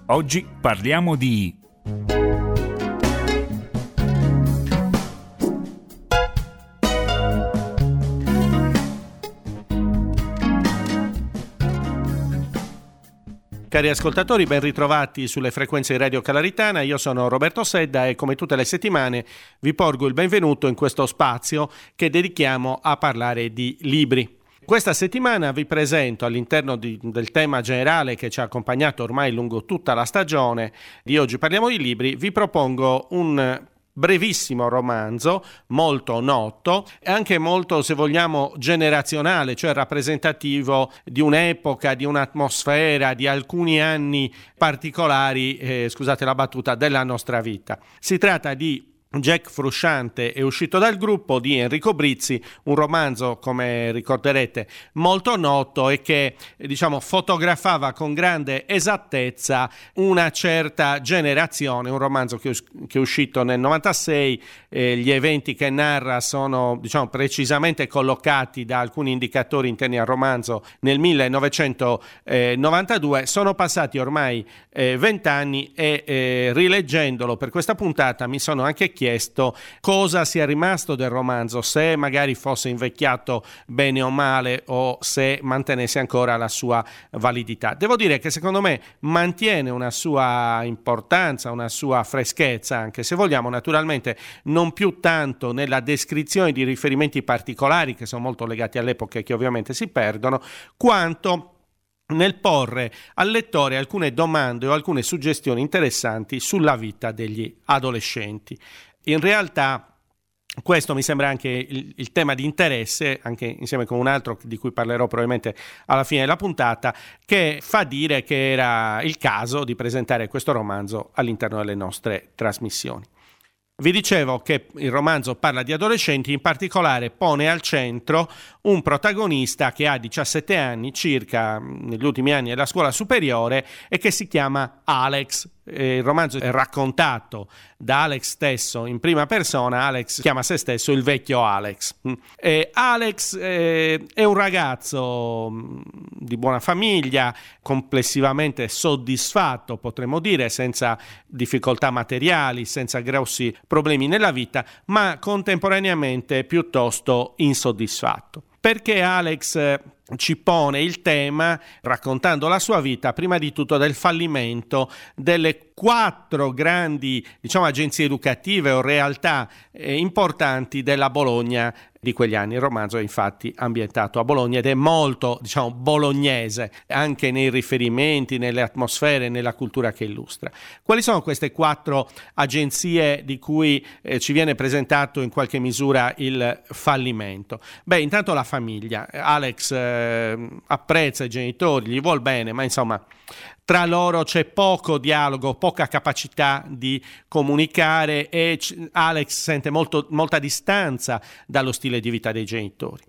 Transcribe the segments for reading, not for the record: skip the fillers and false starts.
Oggi parliamo di... Cari ascoltatori, ben ritrovati sulle frequenze di Radio Calaritana. Io sono Roberto Sedda e come tutte le settimane vi porgo il benvenuto in questo spazio che dedichiamo a parlare di libri. Questa settimana vi presento, all'interno del tema generale che ci ha accompagnato ormai lungo tutta la stagione di Oggi parliamo di libri, vi propongo un brevissimo romanzo, molto noto e anche molto, se vogliamo, generazionale, cioè rappresentativo di un'epoca, di un'atmosfera, di alcuni anni particolari, scusate la battuta, della nostra vita. Si tratta di Jack Frusciante è uscito dal gruppo di Enrico Brizzi, un romanzo, come ricorderete, molto noto e che, fotografava con grande esattezza una certa generazione, un romanzo che è uscito nel 96, gli eventi che narra sono, precisamente collocati da alcuni indicatori interni al romanzo nel 1992, sono passati ormai 20 anni e rileggendolo per questa puntata mi sono anche chiesto cosa sia rimasto del romanzo, se magari fosse invecchiato bene o male o se mantenesse ancora la sua validità. Devo dire che secondo me mantiene una sua importanza, una sua freschezza, anche se vogliamo, naturalmente non più tanto nella descrizione di riferimenti particolari che sono molto legati all'epoca e che ovviamente si perdono, quanto nel porre al lettore alcune domande o alcune suggestioni interessanti sulla vita degli adolescenti. In realtà questo mi sembra anche il tema di interesse, anche insieme con un altro di cui parlerò probabilmente alla fine della puntata, che fa dire che era il caso di presentare questo romanzo all'interno delle nostre trasmissioni. Vi dicevo che il romanzo parla di adolescenti, in particolare pone al centro un protagonista che ha 17 anni circa, negli ultimi anni della scuola superiore, e che si chiama Alex. Il romanzo è raccontato da Alex stesso in prima persona. Alex chiama se stesso il vecchio Alex. Alex è un ragazzo di buona famiglia, complessivamente soddisfatto, potremmo dire, senza difficoltà materiali, senza grossi problemi nella vita, ma contemporaneamente piuttosto insoddisfatto. Perché Alex ci pone il tema, raccontando la sua vita, prima di tutto del fallimento delle 4 grandi, agenzie educative o realtà importanti della Bologna di quegli anni. Il romanzo è infatti ambientato a Bologna ed è molto, bolognese, anche nei riferimenti, nelle atmosfere, nella cultura che illustra. Quali sono queste 4 agenzie di cui ci viene presentato in qualche misura il fallimento? Beh, intanto la famiglia. Alex apprezza i genitori, gli vuol bene, ma insomma tra loro c'è poco dialogo, poca capacità di comunicare e Alex sente molta distanza dallo stile di vita dei genitori.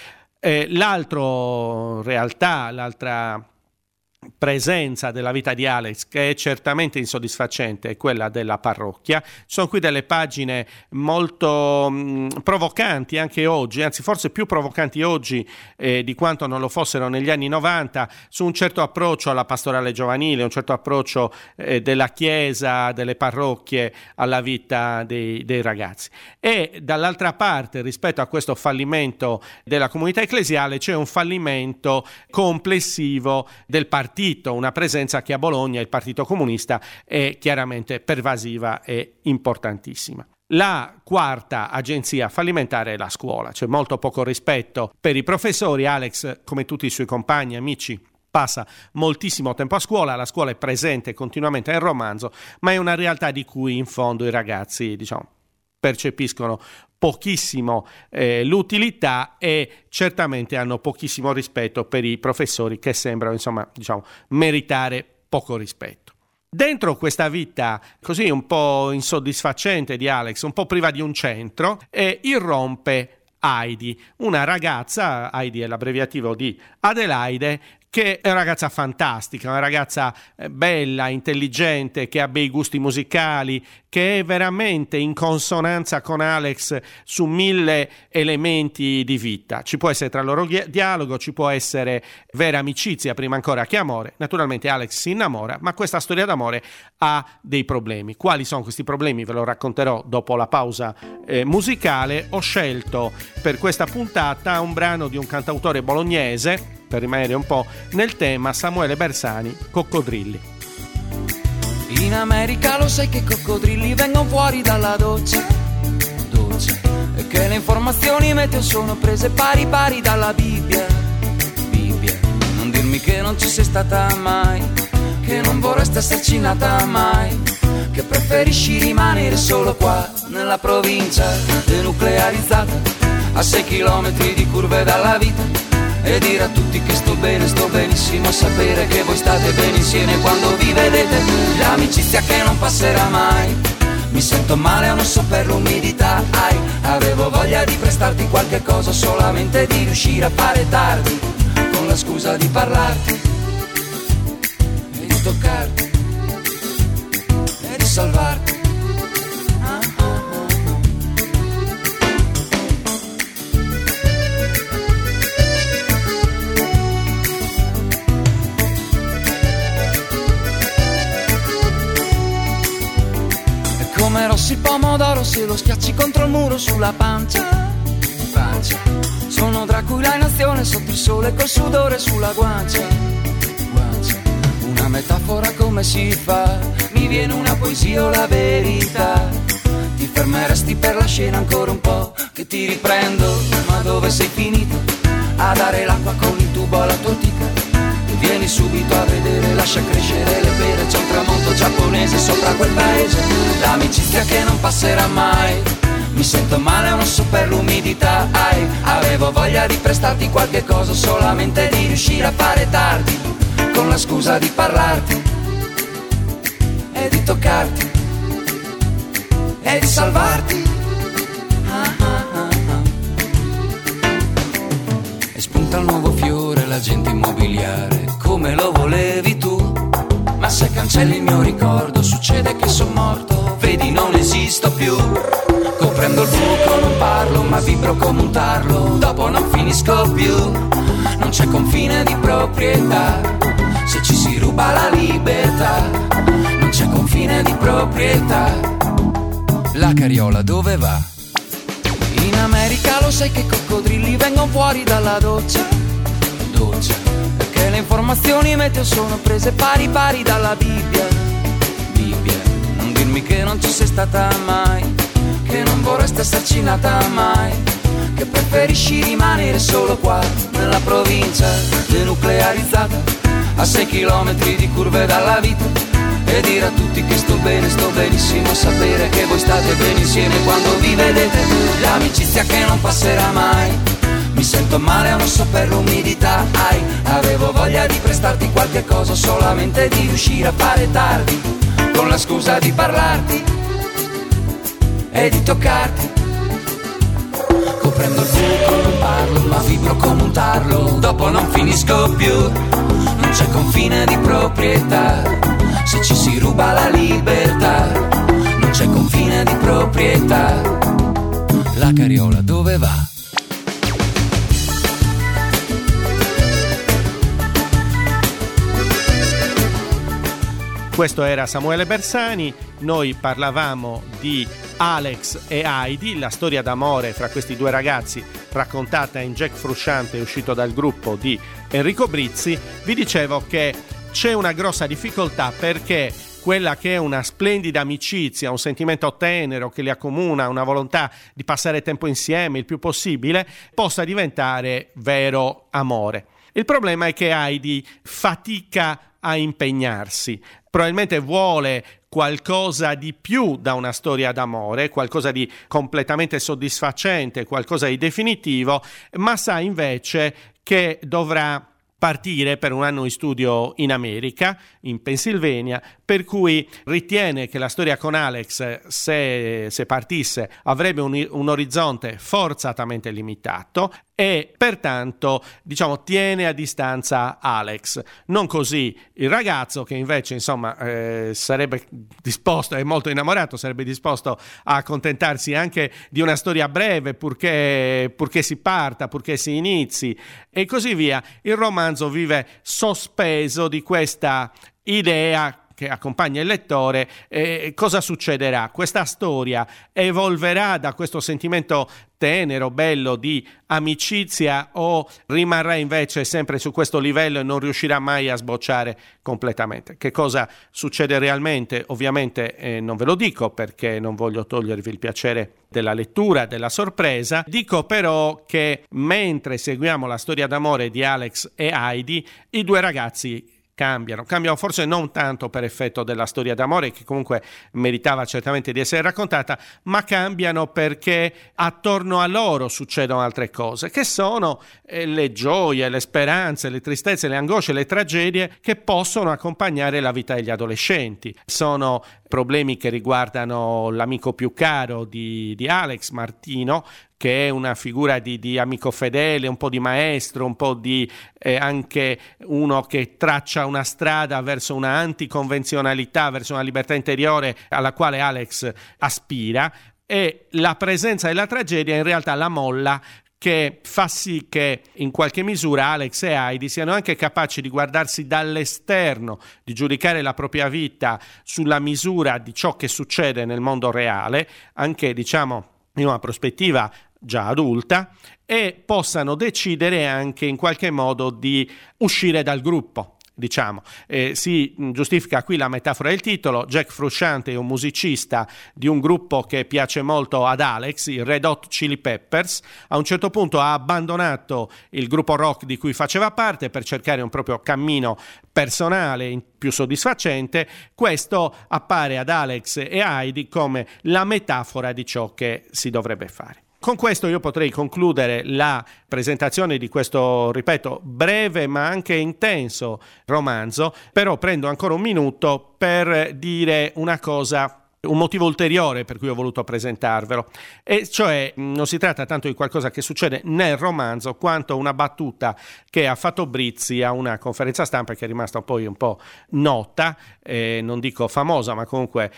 L'altra presenza della vita di Alex, che è certamente insoddisfacente, è quella della parrocchia. Ci sono qui delle pagine molto provocanti anche oggi, anzi forse più provocanti oggi di quanto non lo fossero negli anni 90, su un certo approccio alla pastorale giovanile, un certo approccio della chiesa, delle parrocchie alla vita dei ragazzi. E dall'altra parte, rispetto a questo fallimento della comunità ecclesiale, c'è un fallimento complessivo del partito, una presenza che a Bologna, il Partito Comunista, è chiaramente pervasiva e importantissima. La quarta agenzia fallimentare è la scuola, c'è molto poco rispetto per i professori. Alex, come tutti i suoi compagni, amici, passa moltissimo tempo a scuola, la scuola è presente continuamente nel romanzo, ma è una realtà di cui in fondo i ragazzi, percepiscono pochissimo l'utilità e certamente hanno pochissimo rispetto per i professori che sembrano meritare poco rispetto. Dentro questa vita così un po' insoddisfacente di Alex, un po' priva di un centro, irrompe Heidi, una ragazza, Heidi è l'abbreviativo di Adelaide, che è una ragazza fantastica, una ragazza bella, intelligente, che ha bei gusti musicali, che è veramente in consonanza con Alex su 1000 elementi di vita. Ci può essere tra loro dialogo, ci può essere vera amicizia prima ancora che amore. Naturalmente Alex si innamora, ma questa storia d'amore ha dei problemi. Quali sono questi problemi? Ve lo racconterò dopo la pausa musicale. Ho scelto per questa puntata un brano di un cantautore bolognese, per rimanere un po' nel tema, Samuele Bersani, Coccodrilli. In America lo sai che i coccodrilli vengono fuori dalla doccia, e che le informazioni meteo sono prese pari pari dalla Bibbia. Non dirmi che non ci sei stata mai, che non vorresti esserci nata mai, che preferisci rimanere solo qua nella provincia denuclearizzata, a 6 chilometri di curve dalla vita, e dire a tutti che sto bene, sto benissimo, a sapere che voi state bene insieme quando vi vedete. L'amicizia che non passerà mai, mi sento male, non so per l'umidità, avevo voglia di prestarti qualche cosa, solamente di riuscire a fare tardi, con la scusa di parlarti e di toccarti e di salvarti. Come rossi il pomodoro se lo schiacci contro il muro sulla pancia. Sono Dracula in azione sotto il sole col sudore sulla guancia. Una metafora come si fa, mi viene una poesia o la verità. Ti fermeresti per la scena ancora un po', che ti riprendo, ma dove sei finito? A dare l'acqua con il tubo alla tua tica. Vieni subito a vedere, lascia crescere le pere, c'è un tramonto giapponese sopra quel paese. L'amicizia che non passerà mai, mi sento male, non so per l'umidità, avevo voglia di prestarti qualche cosa, solamente di riuscire a fare tardi, con la scusa di parlarti e di toccarti e di salvarti. E spunta il nuovo fiore, l'agente immobiliare, come lo volevi tu, ma se cancelli il mio ricordo succede che son morto, vedi non esisto più. Coprendo il buco non parlo, ma vibro come un tarlo, dopo non finisco più. Non c'è confine di proprietà, se ci si ruba la libertà, non c'è confine di proprietà. La carriola dove va? In America lo sai che i coccodrilli vengono fuori dalla doccia, perché le informazioni meteo sono prese pari pari dalla Bibbia. Non dirmi che non ci sei stata mai, che non vorresti esserci nata mai, che preferisci rimanere solo qua nella provincia denuclearizzata, a 6 chilometri di curve dalla vita, e dire a tutti che sto bene, sto benissimo, a sapere che voi state bene insieme quando vi vedete. L'amicizia che non passerà mai, mi sento male, non so per l'umidità, avevo voglia di prestarti qualche cosa, solamente di riuscire a fare tardi, con la scusa di parlarti e di toccarti. Coprendo il buco non parlo, ma vibro come un tarlo, dopo non finisco più. Non c'è confine di proprietà, se ci si ruba la libertà, non c'è confine di proprietà. La carriola dove va? Questo era Samuele Bersani, noi parlavamo di Alex e Heidi, la storia d'amore fra questi due ragazzi raccontata in Jack Frusciante, uscito dal gruppo di Enrico Brizzi. Vi dicevo che c'è una grossa difficoltà perché quella che è una splendida amicizia, un sentimento tenero che li accomuna, una volontà di passare tempo insieme il più possibile, possa diventare vero amore. Il problema è che Heidi fatica a impegnarsi, probabilmente vuole qualcosa di più da una storia d'amore, qualcosa di completamente soddisfacente, qualcosa di definitivo, ma sa invece che dovrà partire per un anno di studio in America, in Pennsylvania, per cui ritiene che la storia con Alex, se partisse, avrebbe un orizzonte forzatamente limitato, e pertanto tiene a distanza Alex. Non così il ragazzo, che invece sarebbe disposto, è molto innamorato, sarebbe disposto a accontentarsi anche di una storia breve purché si parta, purché si inizi e così via. Il romanzo vive sospeso di questa idea che accompagna il lettore. Cosa succederà? Questa storia evolverà da questo sentimento tenero, bello di amicizia, o rimarrà invece sempre su questo livello e non riuscirà mai a sbocciare completamente? Che cosa succede realmente? Ovviamente non ve lo dico perché non voglio togliervi il piacere della lettura, della sorpresa. Dico però che mentre seguiamo la storia d'amore di Alex e Heidi, i due ragazzi cambiano forse non tanto per effetto della storia d'amore, che comunque meritava certamente di essere raccontata, ma cambiano perché attorno a loro succedono altre cose, che sono le gioie, le speranze, le tristezze, le angosce, le tragedie che possono accompagnare la vita degli adolescenti. Sono problemi che riguardano l'amico più caro di Alex, Martino, che è una figura di amico fedele, un po' di maestro, un po' di anche uno che traccia una strada verso una anticonvenzionalità, verso una libertà interiore alla quale Alex aspira, e la presenza della tragedia in realtà la molla, che fa sì che in qualche misura Alex e Heidi siano anche capaci di guardarsi dall'esterno, di giudicare la propria vita sulla misura di ciò che succede nel mondo reale, anche in una prospettiva già adulta, e possano decidere anche in qualche modo di uscire dal gruppo. Si giustifica qui la metafora del titolo. Jack Frusciante è un musicista di un gruppo che piace molto ad Alex, i Red Hot Chili Peppers. A un certo punto ha abbandonato il gruppo rock di cui faceva parte per cercare un proprio cammino personale più soddisfacente. Questo appare ad Alex e Heidi come la metafora di ciò che si dovrebbe fare. Con questo io potrei concludere la presentazione di questo, ripeto, breve ma anche intenso romanzo, però prendo ancora un minuto per dire una cosa, un motivo ulteriore per cui ho voluto presentarvelo, e cioè non si tratta tanto di qualcosa che succede nel romanzo quanto una battuta che ha fatto Brizzi a una conferenza stampa che è rimasta poi un po' nota, non dico famosa, ma comunque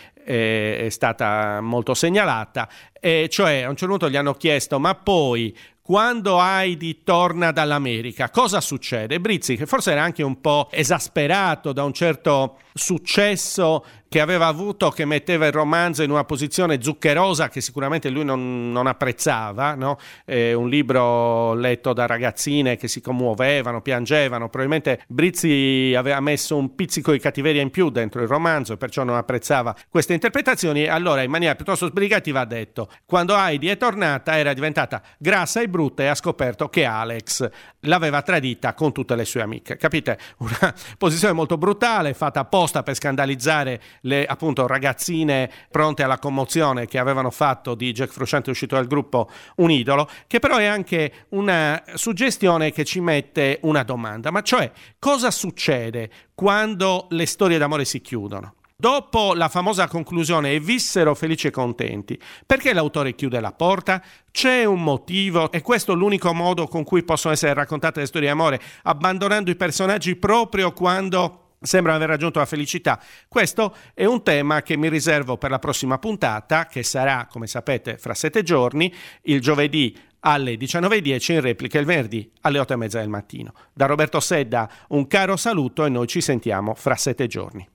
è stata molto segnalata, cioè a un certo punto gli hanno chiesto: ma poi quando Heidi torna dall'America cosa succede? Brizzi, che forse era anche un po' esasperato da un certo successo che aveva avuto, che metteva il romanzo in una posizione zuccherosa che sicuramente lui non apprezzava, no? Un libro letto da ragazzine che si commuovevano, piangevano. Probabilmente Brizzi aveva messo un pizzico di cattiveria in più dentro il romanzo e perciò non apprezzava queste interpretazioni. Allora, in maniera piuttosto sbrigativa, ha detto: quando Heidi è tornata era diventata grassa e brutta e ha scoperto che Alex l'aveva tradita con tutte le sue amiche. Capite? Una posizione molto brutale, fatta apposta per scandalizzare le appunto ragazzine pronte alla commozione, che avevano fatto di Jack Frusciante uscito dal gruppo un idolo, che però è anche una suggestione che ci mette una domanda, ma cioè cosa succede quando le storie d'amore si chiudono? Dopo la famosa conclusione "e vissero felici e contenti", perché l'autore chiude la porta? C'è un motivo? E questo è l'unico modo con cui possono essere raccontate le storie d'amore, abbandonando i personaggi proprio quando sembrano aver raggiunto la felicità? Questo è un tema che mi riservo per la prossima puntata, che sarà, come sapete, fra 7 giorni, il giovedì alle 19:10, in replica il venerdì alle 8:30 del mattino. Da Roberto Sedda un caro saluto e noi ci sentiamo fra 7 giorni.